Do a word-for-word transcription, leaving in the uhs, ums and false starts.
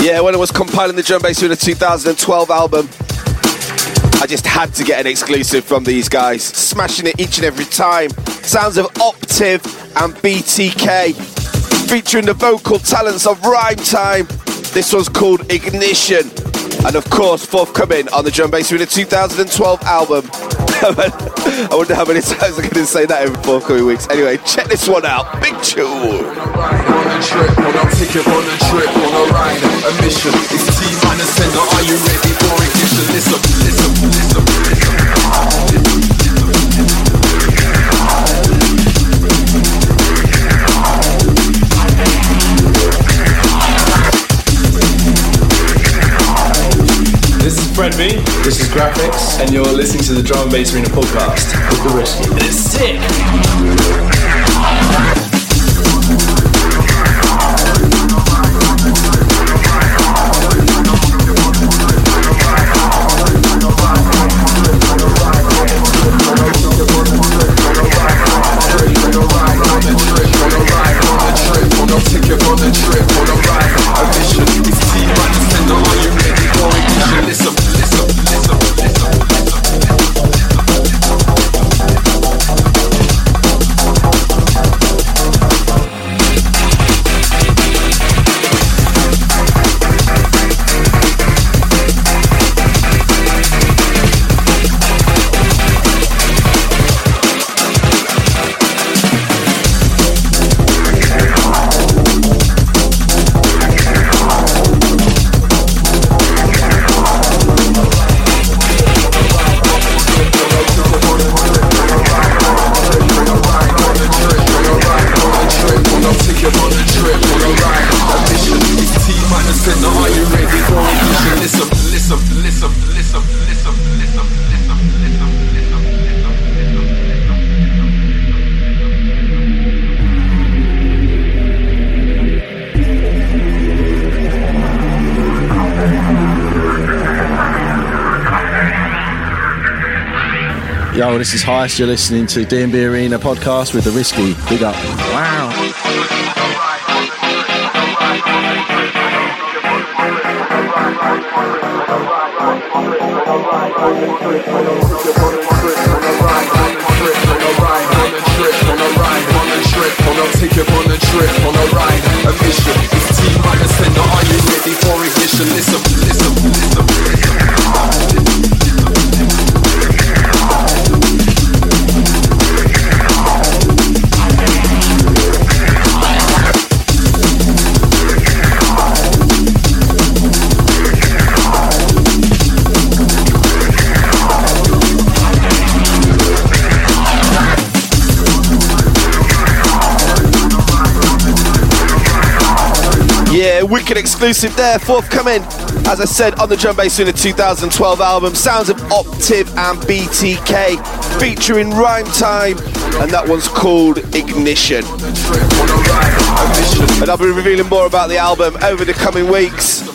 Yeah, when I was compiling the Drum Bass Arena two thousand twelve album, I just had to get an exclusive from these guys. Smashing it each and every time. Sounds of Optiv and B T K, featuring the vocal talents of Rhyme Time. This one's called Ignition. And of course, forthcoming on the Drum Bass Arena two thousand twelve album. I wonder how many times I can say that in forthcoming weeks. Anyway, check this one out. Big tune. On a trip, on a ticket, on a trip, on a ride, a mission. It's T-minus ten, are you ready for ignition? Listen, listen, listen, listen. This is Fred B. This is Graphics. And you're listening to the Drum and Bass Arena podcast with The Risky. And it's sick! Yo, this is Heist. You're listening to D and B Arena podcast with The Risky. Big up. Wow. Yeah, wicked exclusive there, forthcoming, as I said, on the Drum Bass Arena two thousand twelve album, sounds of Optiv and B T K, featuring Rhyme Time, and that one's called Ignition. And I'll be revealing more about the album over the coming weeks.